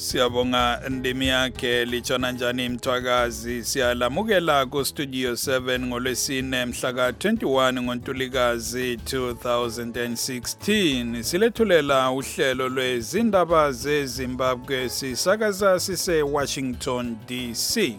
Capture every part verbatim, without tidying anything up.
Siyabonga ndimi yakhe lichona njani Mthwakazi. Siyalamukela ku Studio seven ngolwesine mhla ka twenty-one ngoNtulikazi two thousand sixteen. Silethulela uhlelo lwezindaba zeZimbabwe sisakaza sise Washington D C.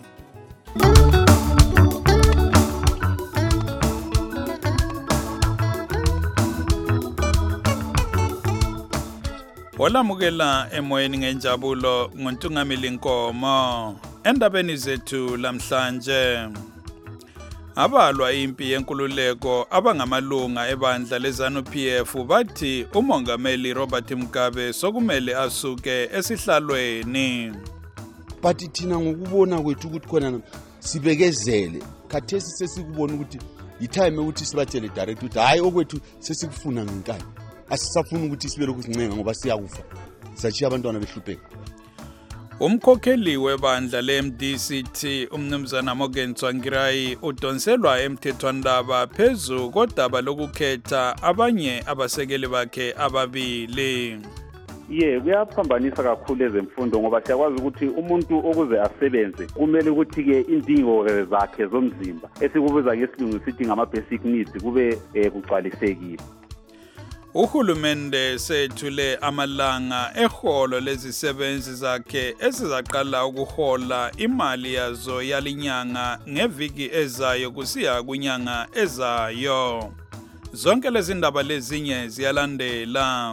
Olamukela emoyeni ngenjabulo ngontungamili Nkomo. Endabeni zethu lamhlanje, abalwa impi yenkululeko abangamalunga ebandla leZANU P F bathi umongameli Robert Mugabe sokumele asuke esihlalweni. Bathi thina ngokubona kwethu ukuthi khona sibekezele, khathesi sesikubona ukuthi itime ukuthi sibatshele direct ukuthi hayi okwethu sesikufuna ngenkani. Asisafuna ukuthi sibe lokusincenga ngoba siyakufa, sachiya abantwana behlupheka. Umkhokheli webandla le-M D C T umnumzana Morgan Tsvangirai udonselwa emthethwandaba phezu kodaba lokukhetha abanye abasekeli bakhe ababili. Ye kuyaphambanisa kakhulu ezemfundo ngoba siyakwazi ukuthi umuntu okuze asebenze kumele ukuthi ke indingo zakhe zomzimba esikubuza ngesilungu sithi ngama basic needs kube kuqalisekile. Uhulumende sethule amalanga eholo lezisebenzi zakhe esizaqala ukuhola imali yazo yalinyanga ngeviki ezayo kusiya kunyanga ezayo. Zonke lezi ndaba lezinye ziyalandela.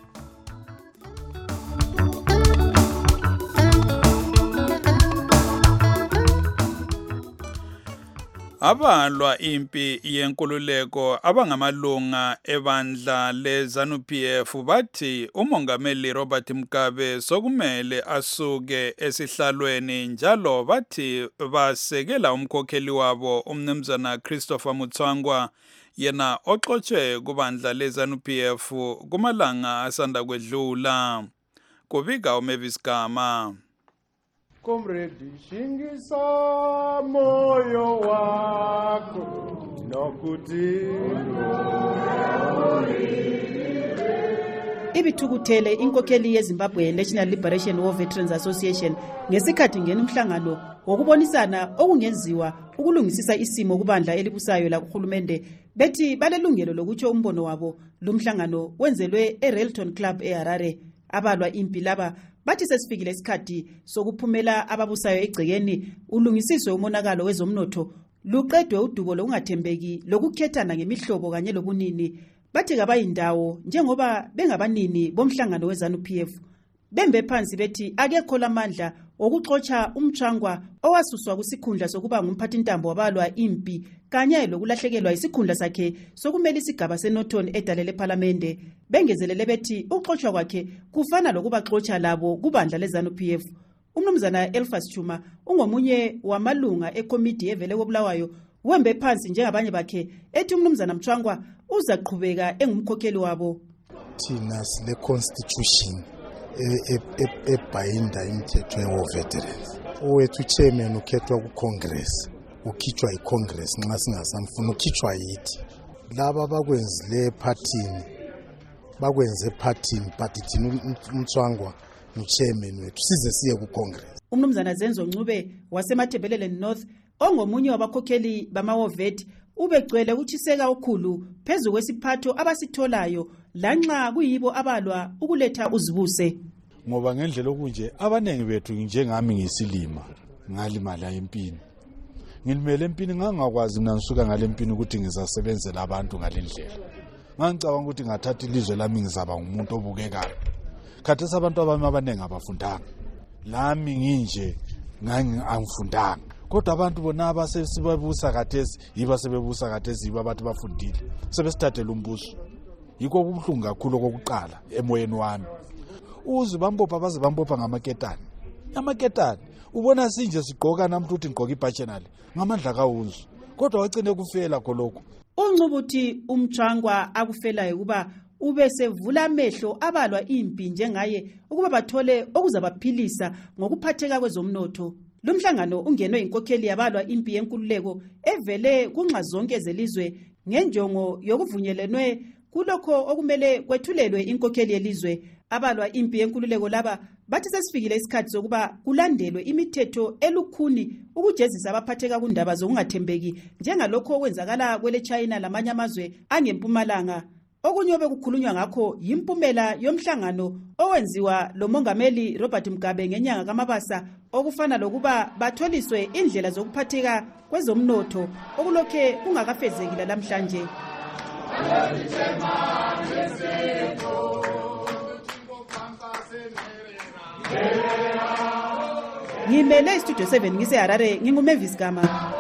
Abalwa impi yenkululeko abangamalunga ebandla leZANU P F bathi umongameli Robert Mugabe sokumele asuke esihlalweni, njalo bathi basekela umkhokheli wabo umnumzana Christopher Mutsvangwa yena oxotshe kubandla leZANU P F kumalanga asanda kwedlula. Kubika uMavis Gama. Comrade shingisa moyo wako nokuthi ibithukuthele inkokheli yeZimbabwe National Liberation War Veterans Association ngesikhathi ngena umhlangano wokubonisana okungenziwa ukulungisisa isimo kubandla elibusayo la kuhulumende. Bethi balelungelo lokutsho umbono wabo. Lumhlangano wenzelwe eRailton Club eHarare. Abalwa impi laba bathi sesifikile isikhathi sokuphumela ababusayo egcekeni ulungisiswe umonakalo wezomnotho, luqedwe udubo lokungathembeki lokukhethana ngemihlobo kanye lobunini. Bathi kabayindawo njengoba bengabanini bomhlangano weZANU P F bembe phansi bethi akekho lamandla okuxotsha umtshangwa owasuswa kusikhundla sokuba ngumphathintambo wabalwa impi kanye lokulahlekelwa isikhundla sakhe sokumela isigaba seNorton edalele eParliament. Bengezelele bethi uxotsha kwakhe kufana lokubaxotsha labo kubandla leZANU P F. Umnumzana Elfas Chuma ungomunye wamalunga ekomiti evele kobulawayo wembe phansi njengabanye bakhe ethi umnumzana Mtshangwa uzaqhubeka engumkhokheli wabo. Thina sile constitution ebhayinda imithetho ye-war veterans. Owethu chairman ukhethwa ku-Congress, ukhitshwa yi-Congress nxa singasamfuna ukhitshwa yithi. Laba bakwenzile ephathini bakwenze ephathini but thina uMtsvangwa uchairman wethu size siye ku-Congress. Umnumzana Zenzo Ncube wasemathebelele North ongomunye wabakhokheli bama-Wovet ubegcwele utshiseka ukhulu phezu kwesiphatho abasitholayo lanxa kuyibo abalwa ukuletha uzibuse. Ngoba ngendlela okunje abanengi bethu njengami ngisilima ngalimala empini. Ngilimele empini ngangakwazi mina ngisuka ngale empini ukuthi ngizasebenzela abantu ngalendlela. Ngangicabanga ukuthi ngathatha ilizwe lami ngizaba ngumuntu obukekayo. Khathesi abantu abami abanengi abafundanga. Lami nginje ngangifundanga. Kodwa abantu bona abasesibabusa khathesi yiba sebebusa khathesi yiba bathi bafundile. Sebesithathela umbuso. Yikho kubuhlungu kakhulu okokuqala emoyeni wami. Uze bambopha baze bambopha ngamaketani. Amaketani ubona sinje sigqoka namntu uthi ngqoka ibhajenali ngamandla kaWunzu. Kodwa wagcine kufela khonokho. Uncubuthi umtshangwa akufelayo kuba ube sevula amehlo abalwa impi njengaye ukuba bathole okuzabaphilisa ngokuphatheka kwezomnotho. Lumhlangano ungenwe inkokheli yabalwa impi yenkululeko evele kunxa zonke zelizwe ngenjongo yokuvunyelenwe kulokho okumele kwethulelwe inkokheli yelizwe. Abalwa impi yenkululeko laba bathi sesifikile isikhathi sokuba kulandelwe imithetho elukhuni ukujezisa abaphatheka kundaba zokungathembeki njengalokho okwenzakala kwele China lamanye amazwe angempumalanga. Okunye obekukhulunywa ngakho yimpumela yomhlangano owenziwa lo mongameli Robert Mugabe ngenyanga kaMabasa okufana lokuba batholiswe indlela zokuphatheka kwezomnotho okulokhe kungakafezekile namhlanje. Ngimele Studio seven ngise Harare nginguMavis Gama.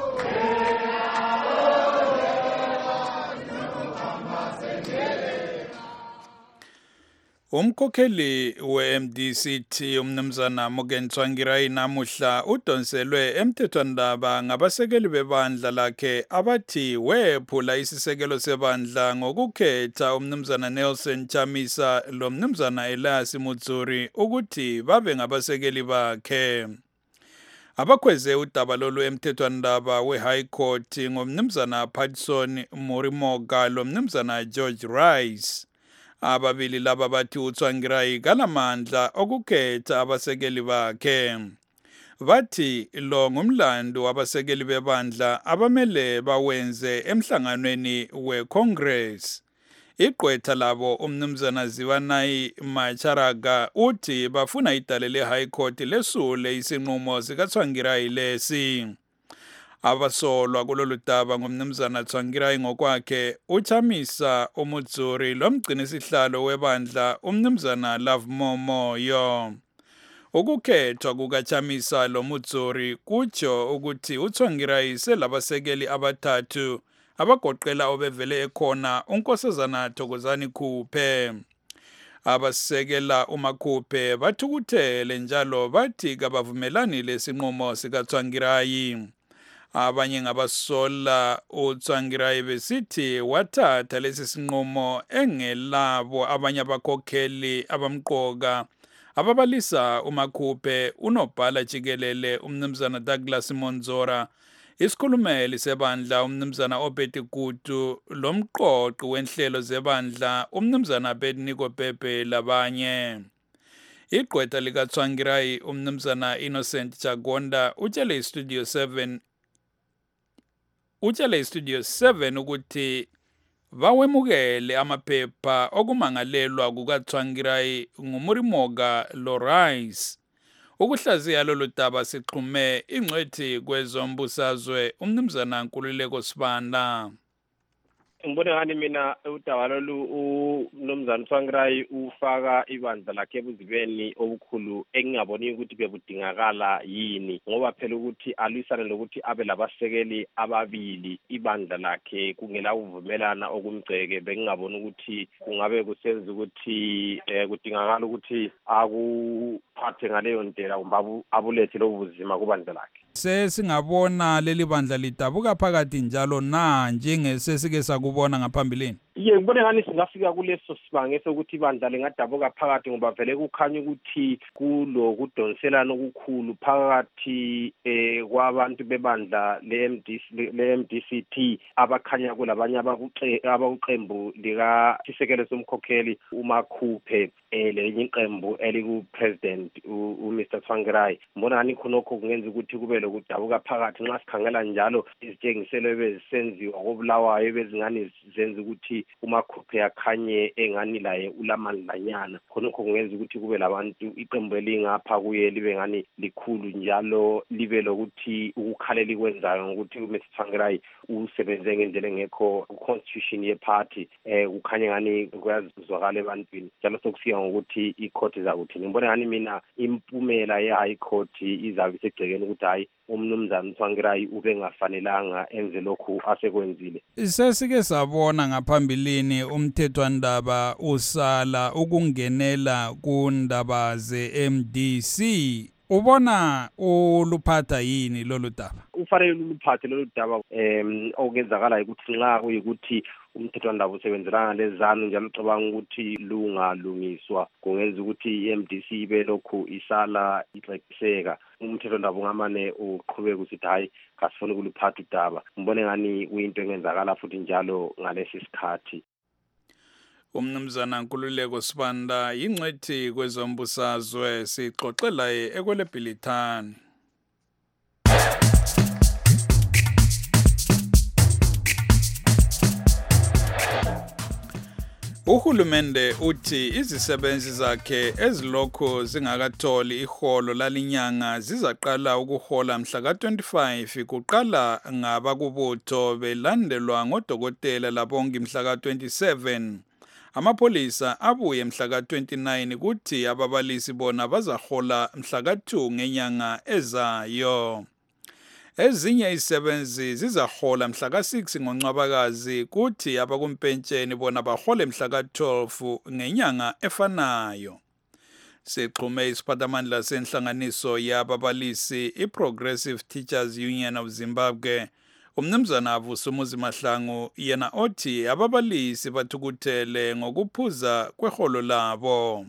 Umkhokheli we-M D C T umnumzana Morgan Tsvangirai namuhla udonselwe emthethwandaba ngabasekeli bebandla lakhe abathi wephula isisekelo sebandla ngokukhetha umnumzana Nelson Chamisa lo mnumzana Elias Mutsuri ukuthi babe ngabasekeli bakhe. Abakhweze udaba lolu emthethwandaba we-High Court ngomnumzana Patson Morimoga lo mnumzana George Rice. Ababili laba bathi uTsvangirai kalamandla okukhetha abasekeli bakhe. Bathi lo ngumlando wabasekeli bebandla abamele bawenze emhlanganweni weCongress. Igqwetha labo umnumzana Ziwanayi Macharaga uthi bafuna idale le-High Court lesule isinqumo sikaTsvangirai lesi. Abasolwa kulolu daba ngomnumzana Tsvangirai ngokwakhe uChamisa uMutsuri lomgcini sihlalo webandla umnumzana Love Momoyo. Ukukhethwa kukaChamisa lo Mutsuri kutsho ukuthi uTsvangirai selabasekeli abathathu abagoqela obevele ekhona uNkosazana Thokozani Khuphe. Abasekela uMakhuphe bathukuthele njalo bathi kabavumelani lesinqumo sikaTsvangirai. Abanye ngabasola uTsvangirai besithi wathatha lesi sinqumo engelabo abanye abakhokheli abamqoka ababalisa uMakhuphe unobhala jikelele umnumzana Douglas Monzora, isikhulumeli sebandla umnumzana Obedi Gutu, lomqoqi wenhlelo zebandla umnumzana Abednego Bhebhe labanye. Igqwetha likaTsvangirai umnumzana Innocent Chagonda utshele iStudio seven utshele iStudio seven ukuthi bawemukele amaphepha okumangalelwa kukaTsvangirai ngumurimoga loRice. Ukuhlaziya lolu daba sixhume ingcwethi kwezombusazwe umnumzana Nkululeko Sibanda. Ngibone ngani mina udaba lolu uMnumzana Tsvangirai ufaka ibandla lakhe ebuzibeni obukhulu engingaboni ukuthi bebudingakala yini, ngoba phela ukuthi alwisane lokuthi abe labasekeli ababili ibandla lakhe kungela uvumelana okumgceke. Bengingaboni ukuthi kungabe kusenza ukuthi eh, kudingakala ukuthi akuphathe ngaleyo ndlela kumbe abulethe lobuzima kubandla lakhe. Sesingabona leli bandla lidabuka phakathi njalo na njengesesike sakubona ngaphambilini. Ye ngibone ngani singafika kuleso sibange sokuthi ibandla lingadabuka phakathi ngoba vele kukhanya ukuthi kulo kudonselana okukhulu phakathi eh kwabantu bebandla le-M D C T abakhanya kulabanye abakuqembu lika isekelo somkhokheli uMakhuphe eh lenye iqembu eliku president uMr Tsvangirai. Mbona ngani khonokho kungenza ukuthi kube lokudabuka phakathi nxa sikhangela njalo izitshengiselo ebezisenziwa kobulawayo bezingani zenza ukuthi uMakhuphe akhanye engani laye ulamandlanyana. Khonokho kungenza ukuthi kube labantu iqembu elingapha kuye libe ngani likhulu njalo libe lokuthi ukukhalela ikwenzayo ngokuthi uMr Tsvangirai usebenze ngendlela engekho constitution yeparty eh kukhanya ngani kuyazwakala ebantwini njalo sokusiya ngokuthi icourt izakuthi. Ngibona ngani mina impumela ye-High Court izabe isegcekeni ukuthi hayi umnumzana Tsvangirai ube ngafanelanga enze lokhu asekwenzile. Sesike sabona ngaphambilini umthethwandaba usala ukungenela kundaba ze-M D C. Ubona uluphatha yini lolu daba? Ufanele uluphathe lolu daba em okenzakala ukuthi nxa kuyikuthi umthethwandaba usebenzelana lezanu njalo ucabanga ukuthi lungalungiswa kungenza ukuthi i-M D C ibe lokhu isala ixekiseka. Umthethwandaba ungamane uqhubeka usithi hayi kasifuna ukuluphatha udaba. Ngibone ngani kuyinto engenzakala futhi njalo ngalesi sikhathi. Umnumzana Nkululeko Sibanda yingcwethi kwezombusazwe sixoxela ekwelebhilithani. Uhulumende uthi izisebenzi zakhe ezilokho zingakatholi iholo lalinyanga zizaqala ukuhola mhla ka twenty-five kuqala ngabakubutho belandelwa ngodokotela labongi mhla ka twenty-seven. Amapolisa abuye mhla ka twenty-nine kuthi ababalisi bona bazahola mhla ka two ngenyanga ezayo. Ezinye izisebenzi zizahola mhla ka six ngoNcwabakazi kuthi abakumpentsheni bona bahole mhla ka twelve ngenyanga efanayo. Sixhume isiphathamandla senhlanganiso yababalisi iProgressive Teachers Union of Zimbabwe. Umnumzana Vusumuzi Mahlangu yena othi ababalisi bathukuthele ngokuphuza kweholo labo.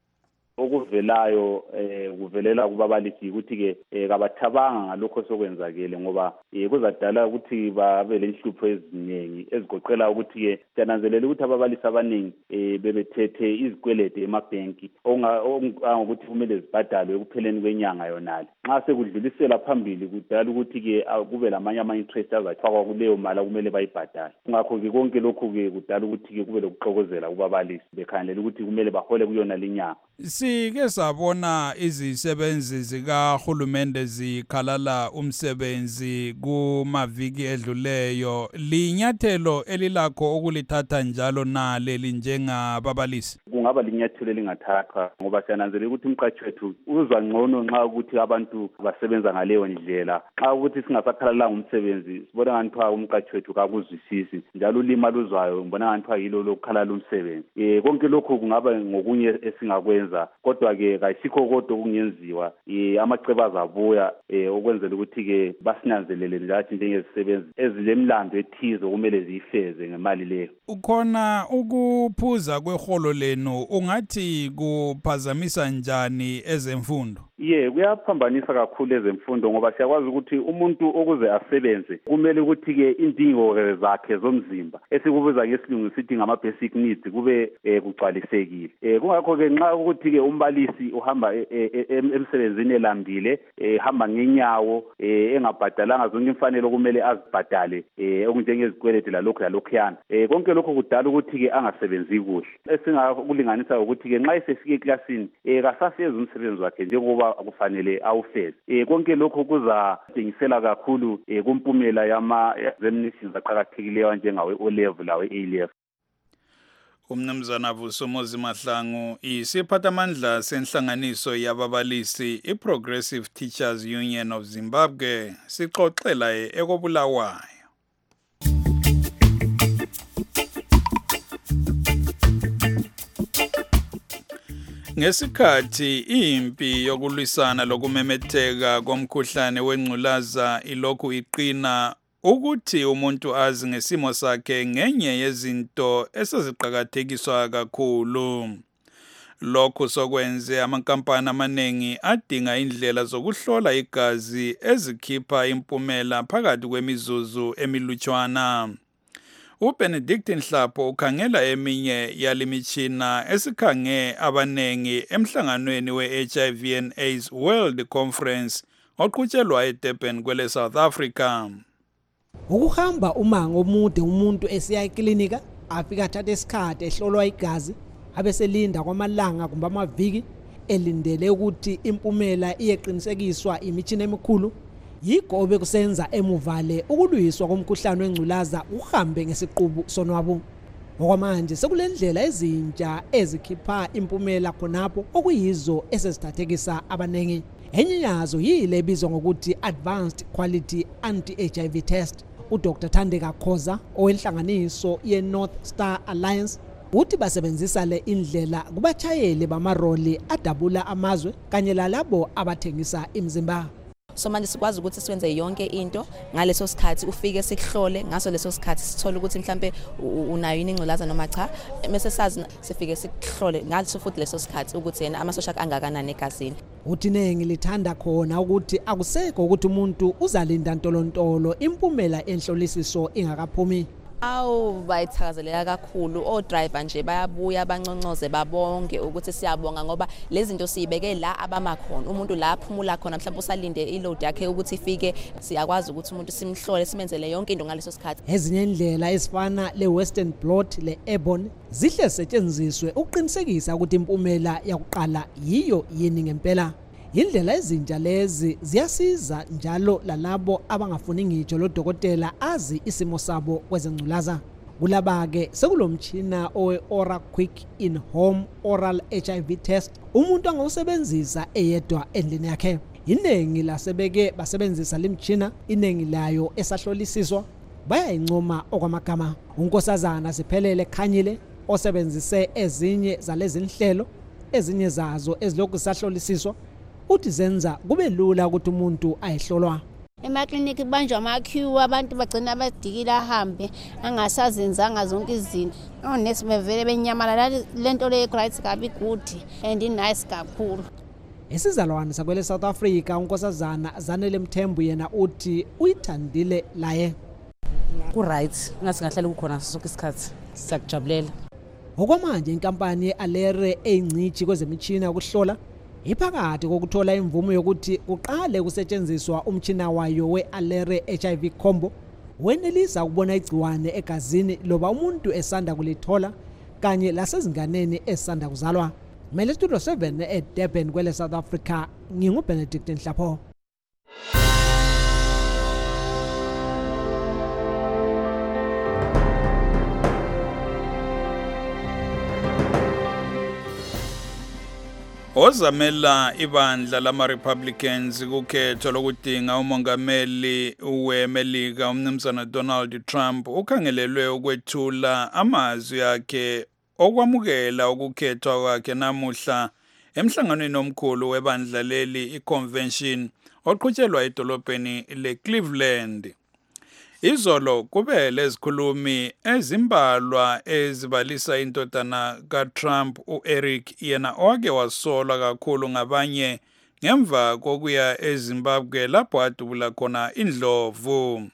Okuvelayo eh kuvelela kubabalisi ukuthi ke kabathabanga ngalokho sokwenzakele ngoba kuzadala ukuthi babe lenhlupho eziningi ezigoqela ukuthi ke siyananzelela ukuthi ababalisi abaningi bebethethe izikwelede emabhenki ongokuthi kumele zibhadalwe ekupheleni kwenyanga yonale. Nxa sekudlulisela phambili kudala ukuthi ke kube lamanye ama interest azafakwa kuleyo mali kumele bayibhadale. Ngakho ke konke lokho ke kudala ukuthi ke kube lokuxokozela kubabalisi bekhangelela ukuthi kumele bahole kuyona linyanga. Sike sabona izisebenzi zikahulumende zikhalala umsebenzi kumaviki edluleyo. Linyathelo elilakho okulithatha njalo na leli njengababalisi? Kungaba linyathelo elingathathwa ngoba siyananzelela ukuthi umqashi wethu uzwa ngcono nxa ukuthi abantu basebenza ngaleyo ndlela. Xa ukuthi singasakhalalanga umsebenzi sibona ngani umqashi wethu kakuzwisisi njalo ulima luzwayo ngibona ngani yilo lokukhalala umsebenzi. Eh konke lokho kungaba ngokunye esingakwenza kodwa ke kayisikho kodwa kungenziwa amaceba azabuya okwenzela ukuthi ke basinanzelele lathi njengezisebenzi ezilemlando ethizo kumele ziyifeze ngemali leyo. Ukhona ukuphuza kweholo lenu ungathi kuphazamisa njani ezemfundo? Ye kuyaphambanisa kakhulu ezemfundo ngoba siyakwazi ukuthi umuntu okuze asebenze kumele ukuthi ke indingo zakhe zomzimba esikubuza ngesilungu sithi ngama basic needs kube kugcwalisekile. Kungakho ke nxa ukuthi ke umbalisi uhamba emsebenzini elambile ehamba ngenyawo engabhadalanga zonke imfanelo kumele azibhadale okunjengezikwelede lalokho lalokhyana. Konke lokho kudala ukuthi ke angasebenzi kuhle. Esingakulinganisa ukuthi ke nxa esefike eklasini kasafeza umsebenzi wakhe njengoba kufanele awufeze. Eh konke lokho kuzadingisela kakhulu kumpumela yama examinations aqhakathekileyo njengawe O level lawe A level. Umnumzana Vusumuzi Mahlangu isiphathamandla senhlanganiso yababalisi iProgressive Teachers Union of Zimbabwe sixoxela ekobulawayo. Ngesikhathi impi yokulwisana lokumemetheka komkhuhlane wengculaza ilokhu iqina ukuthi umuntu azi ngesimo sakhe ngenye yezinto eseziqhakathekiswa kakhulu. Lokhu sokwenze amankampani amaningi adinga indlela zokuhlola igazi ezikhipha impumela phakathi kwemizuzu emilutshwana. uBenedict Nhlapho ukhangela eminye yalimitshina esikhange abanengi emhlanganweni we-H I V and AIDS World Conference oqhutshelwa eDurban kwele South Africa. Ukuhamba umango omude umuntu esiya eklinika afika thatha isikhathi ehlolwa igazi abeselinda kwamalanga kumbe amaviki elindele ukuthi impumela iyeqinisekiswa imitshina emikhulu yigobe kusenza emuvale ukulwiswa komkhuhlane wengculaza uhambe ngesiqubu sonwabo. Ngokwamanje sekulendlela ezintsha ezikhipha impumela khonapho okuyizo esezithathekisa abanengi. Enye yazo yile ebizwa ngokuthi Advanced Quality Anti-H I V Test. uDr Thandeka Khoza owenhlanganiso ye-North Star Alliance uthi basebenzisa le indlela kubatshayeli bamaroli adabula amazwe kanye lalabo abathengisa imizimba. So manje sikwazi ukuthi siwenze yonke into ngaleso sikhathi ufike sikuhlole ngaso leso sikhathi sithola ukuthi mhlambe unayo ingculaza noma cha bese sazi sifike sikuhlole ngaleso futhi leso sikhathi ukuthi yena amasosha angakanani egazini. Uthi nengi lithanda khona ukuthi akusekho ukuthi umuntu uzalinda ntolontolo impumela enhlolisiso ingakaphumi. Awu bayithakazelela kakhulu o driver nje bayabuya banconcoze babonge ukuthi siyabonga ngoba lezi zinto siyibeke la abamakhona umuntu la aphumula khona mhlawumbe usalinde iload yakhe ukuthi ifike siyakwazi ukuthi umuntu simhlole simenzele yonke into ngaleso sikhathi. Ezinye indlela ezifana le Western Blot le Airborne zihle setshenziswe ukuqinisekisa ukuthi impumela yakuqala yiyo yini ngempela. Indlela ezintsha lezi ziyasiza njalo lalabo abangafuni ngitsho lo dokotela azi isimo sabo kwezengculaza. Kulaba ke sekulomtshina owe Oral Quick in Home Oral H I V Test umuntu angawusebenzisa eyedwa endlini yakhe. Iningi lasebeke basebenzisa limtshina iningi layo esahlolisiswa bayayincoma okwamagama. Unkosazana siphelele Khanyile osebenzise ezinye zalezi inhlelo ezinye zazo ezilokhu sahlolisiswa uthi zenza kube lula ukuthi umuntu ayihlolwa. Emakliniki banjwa ama-queue abantu bagcina abadikila ahambe angasazenzanga zonke izinto. Onesi bevele benyamalala lento le rights kabi good and nice kakhulu. Isizalwane sakwele South Africa unkosazana Zanele Mthembu yena uthi uyithandile laye. Ku right ngathi ngahlala ukukhona sonke isikhathi siyakujabulela. Ngokwamanje inkampani ye-Alere eyincithi kwezemitshina yokuhlola iphakathi kokuthola imvumo yokuthi uqale kusetshenziswa umtshina wayo we-Alere H I V combo wenelisa ukubona igciwane egazini loba umuntu esanda kulithola kanye lasezinganeni esanda kuzalwa. Mele Studio seven eDurban kwele South Africa nginguBenedict Nhlapho. Ozamela ibandla lama Republicans kukhetho lokudinga umongameli weMelika umnumzana Donald Trump ukhangelelwe ukwethula amazwi akhe okwamukela ukukhethwa kwakhe namuhla emhlanganweni omkhulu webandla leli iconvention oqhutshelwa edolobheni leCleveland. Izolo kube lezikhulumi ezimbalwa ezibalisa indodana kaTrump uEric yena owake wasolwa kakhulu ngabanye ngemva kokuya eZimbabwe lapho adubula khona indlovu.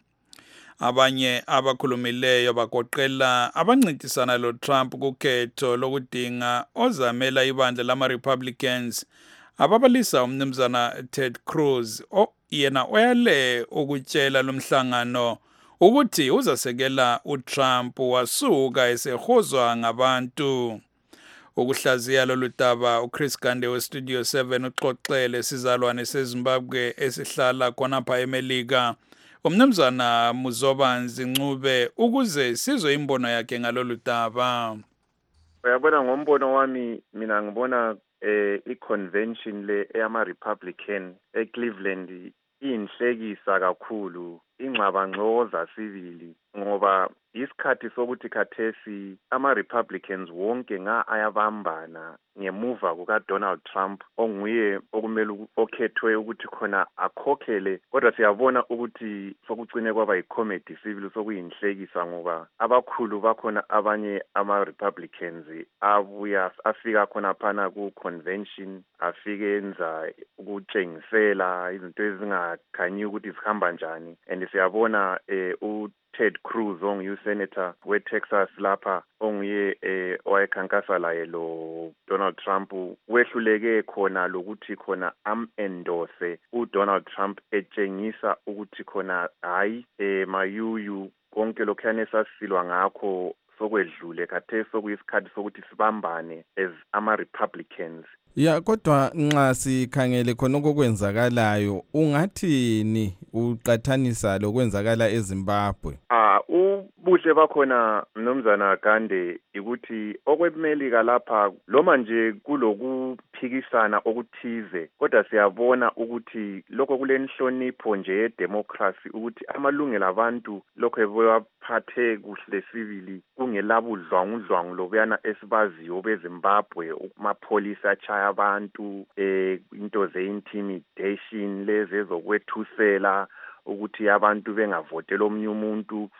Abanye abakhulumileyo bagoqela abancintisana lo Trump kukhetho lokudinga ozamela ibandla lama Republicans ababalisa umnumzana Ted Cruz o yena oyale ukutshela lomhlangano ukuthi uzasekela uTrump wasuka esehozwa ngabantu. Ukuhlaziya loludaba uChris Gande weStudio seven uxoxele sizalwane seZimbabwe esihlala khonapha eMelika umnumzana Muzobanzi Ncube ukuze sizwe imbono yakhe ngaloludaba. Uyabona ngombono wami mina ngibona eh iconvention le eyama Republican eCleveland inhlekisa kakhulu ingxabangxoza sivili ngoba isikhathi sokuthi khathesi ama Republicans wonke nga ayabambana ngemuva kuka Donald Trump onguye okumele okhethwe ukuthi khona akhokhele kodwa siyabona ukuthi sokucine kwaba yicomedy civil sokuyinhlekisa ngoba abakhulu bakhona abanye ama Republicans abuya afika khona phana ku convention afike enza ukutshengisela izinto ezingakhanyi ukuthi zihamba njani and siyabona eh u Ted Cruz onguye senator weTexas lapha onguye eh owayekhankasa laye lo Donald Trump wehluleke khona lokuthi khona am endorse uDonald Trump etshengisa ukuthi khona hayi eh mayuyu konke lokhane sasilwa ngakho sokwedlule khathe sokuyisikhathi sokuthi sibambane as ama Republicans. Ya kodwa nxa sikhangele khona okwenzakalayo ungathini uqathanisa lokwenzakala eZimbabwe? Ah ubuhle bakhona mnomzana Gande ukuthi okwemelika lapha loma nje kulokuphikisana okuthize kodwa siyabona ukuthi lokho kulenhlonipho nje yedemocracy ukuthi amalungelo abantu lokho ebaphathe kuhle civili kungelabudlwangudlwangu lobuyana esibaziyo beZimbabwe umapholisa achaya abantu eh into ze intimidation lezi ezokwethusela ukuthi abantu bengavotela omnye umuntu.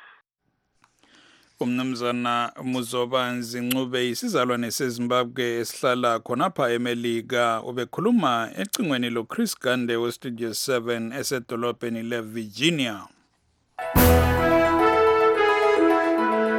Umnumzana Muzobanzi Ncube isizalwane seZimbabwe esihlala khonapha eMelika ubekhuluma ecingweni lo Chris Gande weStudio seven esedolobheni leVirginia.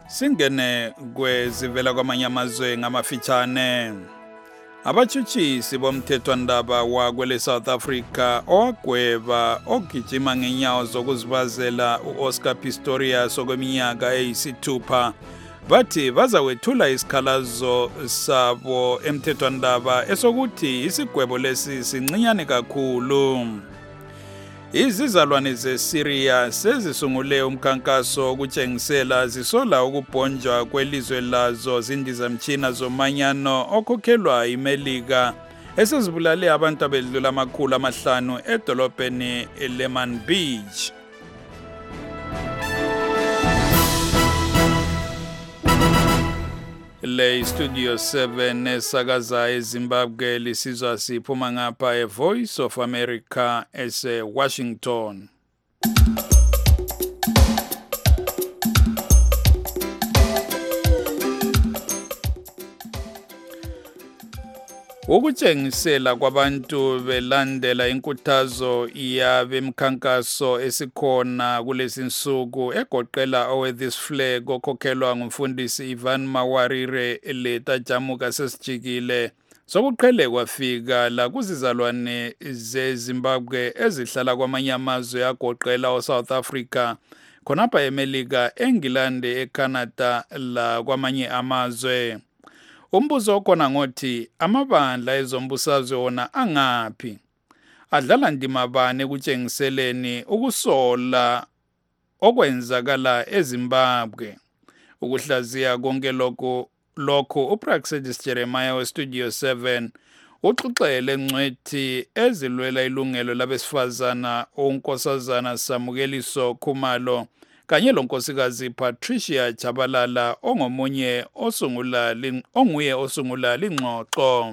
Singene kwezivela kwamanye amazwe ngamafitshane. Abatshutshisi bomthethwandaba wakwele South Africa owagweba ogijima ngenyawo zokuzibazela u-Oscar Pistorius okweminyaka eyisithupha bathi bazawethula isikhalazo sabo emthethwandaba esokuthi isigwebo lesi sincinyane kakhulu. Izizalwane zeSyria sezisungule umkhankaso okutshengisela zisola ukubhonjwa kwelizwe lazo zindizamtshina zomanyano okhokhelwa iMelika esezibulale abantu abedlula amakhulu amahlanu edolobheni Lemon Beach. Le Studio seven esakaza eZimbabwe lisizwa siphuma ngapha eVoice of America ese Washington. Ukutshengisela kwabantu belandela inkuthazo yabemkhankaso esikhona kulezi nsuku egoqela owe this flag okhokhelwa ngumfundisi Ivan Mawarire letajamuka sesijikile sokuqhele kwafika la kuzizalwane zeZimbabwe ezihlala kwamanye amazwe agoqela oSouth Africa khonapha eMelika, eNgilande, eCanada la kwamanye amazwe. Umbuzo okhona ngothi amabandla ezombusazwe wona angaphi, adlala ndima bani ekutshengiseleni ukusola okwenzakala eZimbabwe. Ukuhlaziya konke lokho lokho uPraxedis Jeremiah weStudio seven uxoxele ngcwethi ezilwela ilungelo labesifazana unkosazana Samukeliso Khumalo kanye lonkosikazi Patricia Chabalala ongomunye osungula onguye osungula lingxoxo.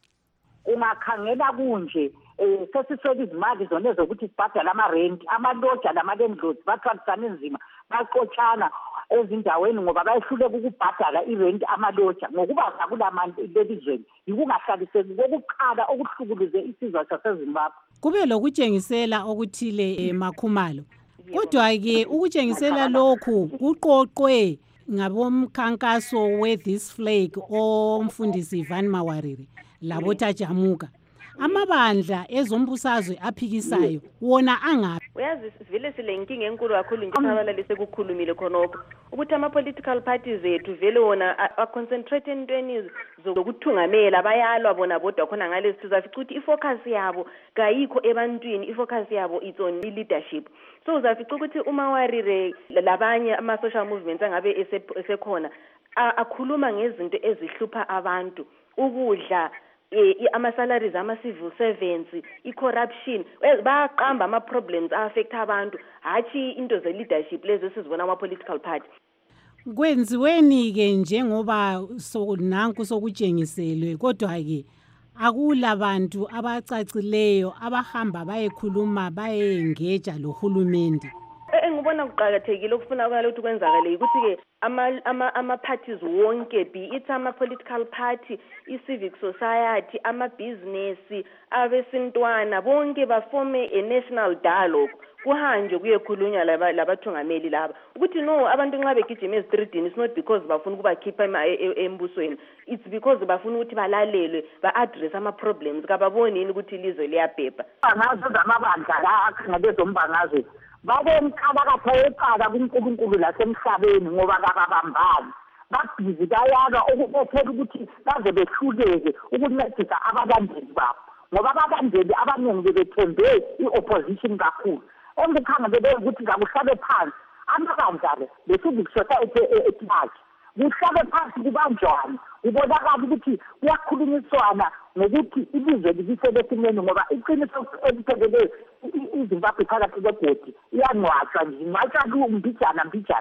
Ungakhangela kunje eh sesiswele izimali zona zokuthi sibhadala ama rent amaloja lamalandlords bathwalisana inzima baqothana ezindaweni ngoba bayehluleka ukubhadala irent amaloja ngokuba kulamantu lelizweni yikungahlaliseki kokuqala okuhlukuluze isizwe saseZimbabwe. Kube lokutshengisela okuthile eMakhumalo. Kodwa ke ukutshengisela lokhu kuqoqwe ngabomkhankaso we this flag omfundisi Ivan Mawarire labo tajamuka. Amabandla ezombusazwe aphikisayo wona angaphi? Uyazi vele silenkinga enkulu kakhulu nje abalali sekukhulumile khonokho ukuthi ama political parties ethu vele wona a concentrate entweni zokuthungamela bayalwa bona bodwa khona ngalezi sizafica ukuthi ifocus yabo kayikho ebantwini, ifocus yabo it's on leadership. So uzafica ukuthi uMawarire labanye ama social movements angabe esekhona akhuluma ngezinto ezihlupha abantu, ukudla, ama salaries ama civil servants, I corruption, bayaqamba ama problems affect abantu, hathi into ze leadership lezi sizibona ama political party. Kwenziweni ke njengoba so nanku sokutshengiselwe, kodwa ke akula bantu abacacileyo abahamba bayekhuluma bayengeja lohulumende. Engibona kuqhakathekile ukufuna ukuthi kwenzakale ukuthi ke ama ama ama parties wonke, be it ama political party, I civic society, ama business, abesintwana bonke baforme a national dialogue, kuhanje kuyekhulunywa laba labathungameli laba ukuthi no abantu nxa begijima ezitreetini it's not because bafuna ukubakhipha embusweni, it's because bafuna ukuthi balalelwe ba address ama problems kababoni ukuthi ilizwe liyabhebha. Ngazo zamabandla la akhangele zombangazwe babe mkhabakatha eqala kuNkulunkulu lasemhlabeni ngoba kababambani babhizi bayaka ukuphela ukuthi baze behluleke ukuncedisa abalandeli babo ngoba abalandeli abaningi bethembe iopposition kakhulu. Engikhangele bebe ukuthi ngakuhlabe phansi amabandla le le-civic society eplaji kuhlabe phansi kubanjani kubonakala ukuthi kuyakhulunyiswana ngokuthi ilizwe libisebesimeni ngoba iqiniso eliphelele iZimbabwe phakathi kwegodi iyanqwatshwa nje inqwatshwa kumbijana mbijana.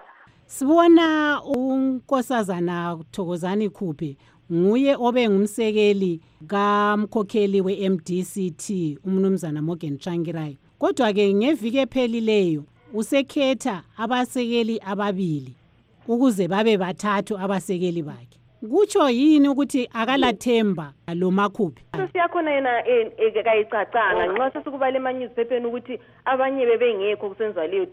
Sibona unkosazana Thokozani Khuphe nguye obe ngumsekeli kamkhokheli we-M D C T umnumzana Morgan Tsvangirai. Kodwa ke ngeviki ephelileyo usekhetha abasekeli ababili ukuze babe bathathu abasekeli bakhe. Kutsho yini ukuthi akalathemba lo Makhuphe? Siyakhona yena ekayicacanga nxa sesikuba le newspaper ukuthi abanye bebengekho kusenziwa leyo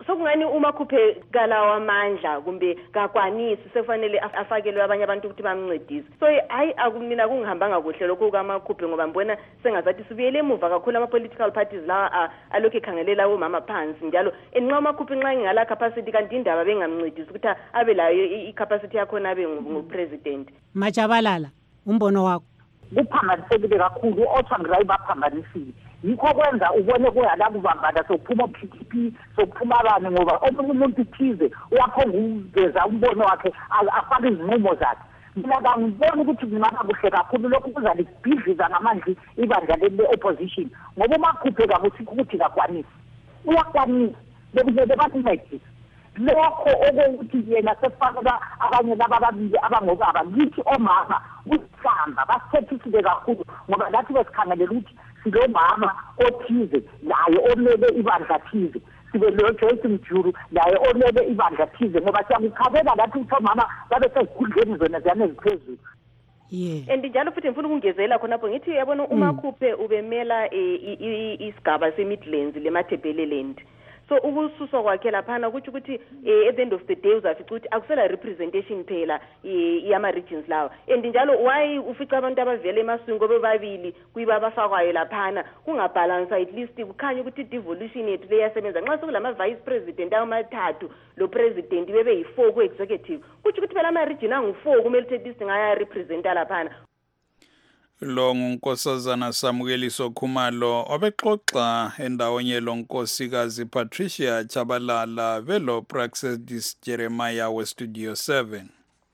sokungani uma khuphe kalawa amandla kumbe kakwanisi sekufanele afakelwe abanye abantu ukuthi bamncedise. So hayi akumina kungihambanga kuhle lokho kamakhuphe ngoba mbona sengazathi sibuyele emuva kakhulu ama political parties la alokho ekhangelela omama phansi njalo enxa amakhuphe nxa ngala capacity kanti indaba bengamncedisi ukuthi abe layo i-capacity yakho nabe ngupresident. Majabalala umbono wakho kuphambanisekile kakhulu oThangirayi baphambanisile. Yikho kwenza ubone kuyala kubambana sokuphuma P T P sokuphuma abanye ngoba omunye umuntu thize uyakhonga ukuveza umbono wakhe afake izinqumo zakhe. Mina ngibona ukuthi kungaba kuhle kakhulu lokhu kuzalibhidliza ngamandla ibandla le-opposition ngoba umakhuphe kabusikho ukuthi kakwanisi uyakwanisa bekuzele bancedise lokho okokuthi yena sefakela abanye laba ababili abangobaba lithi omama usihamba basithethisile kakhulu ngoba lathi besikhangelela ukuthi silomama othize naye omele ibandla thize sibe lo Joyce Mjuru naye omele ibandla thize ngoba siyakukhabela lathi ukuthi omama babe sezikhundleni zona ziyane eziphezulu. Yeah. And njalo futhi ngifuna ukungezela khonapho ngithi yabona umakhuphe ubemela isigaba se-Midlands leMathebeleland. So ukususwa kwakhe laphana ukuthi ukuthi at the end of the day uzafica ukuthi akusela representation phela yama regions lawo. And njalo why ufica abantu abavela emaswingo bebabili kuyibaba afakwayo laphana kungabhalansa at least kukhanya ukuthi devolution yethu leyasebenza nxa sokulama vice president amathathu lo president bebe yi-four ku executive kuthi ukuthi phela ama region angu-four kumele ukuthi at least ngaya representa laphana. Lo ngunkosazana Samukeliso Khumalo obexoxa endawonye lo nkosikazi Patricia Chabalala velo Praxedis Jeremiah we Studio seven.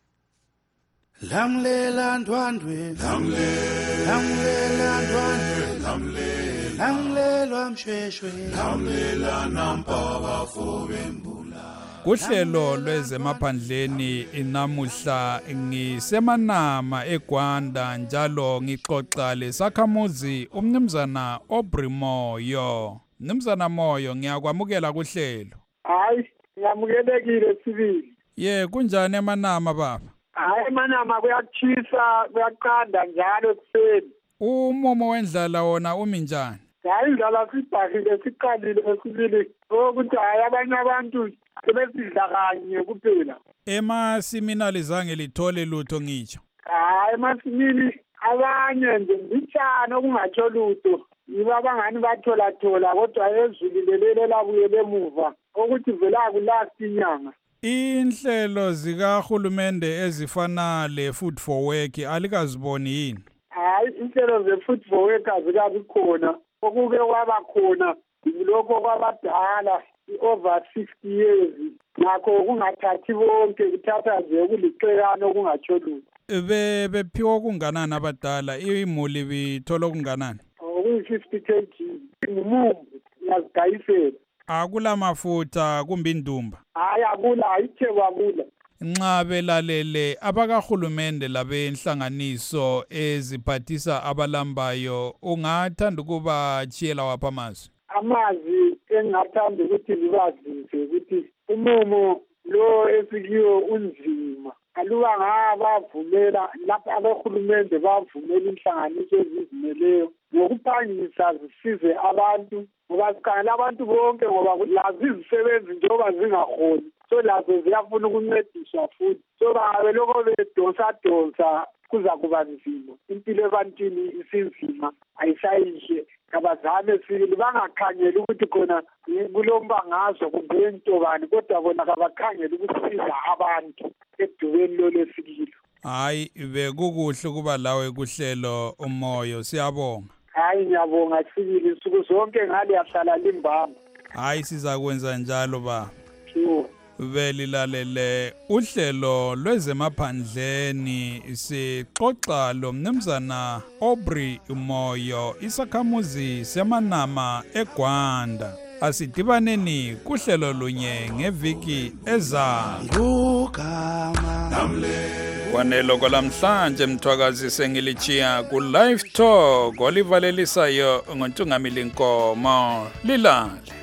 Lamlela ndwandwe lamlela lamlela ndwandwe lamlela lamlela msheshwe lamlela nampaka fobembula. Kuhlelo lwezemaphandleni inamuhla ngisemanama eGwanda njalo ngixoxa lesakhamuzi umnumzana Aubrey Moyo. Mnumzana Moyo ngiyakwamukela kuhlelo. Hayi ngiyamukelekile sibili. Ye kunjani emanama baba? Hayi emanama kuyakuchisa kuyaqanda njalo ekuseni. Umumo wendlala wona umi njani? Hayi indlala sibhakile siqalile esibili ukuthi hayi abanye abantu sebesidla kanye kuphela. Emasimini zange lithole lutho ngitsho. Hayi emasimini abanye nje ngitshana okungatsho lutho yiba abangani bathola thola kodwa ezulu lelele labuye lemuva ukuthi vela kulast inyanga. Inhlelo zikahulumende ezifana le Food for Work alikaziboni yini? Hayi inhlelo ze Food for Work azikabi khona okuke kwaba khona lokho kwabadala over sixty years nakho kungathathi bonke kuthatha nje kuliqekana okungatsho lutho. Be bephiwa kunganani abadala imuli bithola kunganani? Okuyi-fifty kilograms ngumumbu yazidayisela. Akula mafutha kumbe indumba? Hayi akula ayitheba akula. Nxa belalele abakahulumende labenhlanganiso eziphathisa abalambayo ungathanda ukuba chiyela wapha amazwi? Amazwi engathanda ukuthi libazise ukuthi umumo lo esikiyo unzima aluba ngabavumela lapho abahulumende bavumela inhlanganiso ezizimeleyo ngokuphangisa zisize abantu ngoba sikhangela abantu bonke ngoba lazi izisebenzi njengoba zingaholi so lazo ziyafuna ukuncediswa futhi so babe lokho bedosa-dosa kuza kuba nzima impilo ebantwini isinzima ayisayihle kabazame sibili bangakhangeli ukuthi khona kulombangazo kumbe entobani kodwa bona kabakhangeli ukusiza abantu edubeni lo lesikilo. Hayi bekukuhle kuba lawe kuhlelo umoyo siyabonga. Hayi ngiyabonga sibili insuku zonke ngale yahlala limbamba. Hayi sizakwenza njalo ba. Sure. Velilalele uhlelo lwezemaphandleni sixoxa lo mnumzana Aubrey Moyo isakhamuzi semanama eGwanda. Asidibaneni kuhlelo lunye ngeviki ezayo. Kwanelo kwalamhlanje mthwakazi sengilichiya ku live talk olivalelisayo ngontungamili nkomo lilale.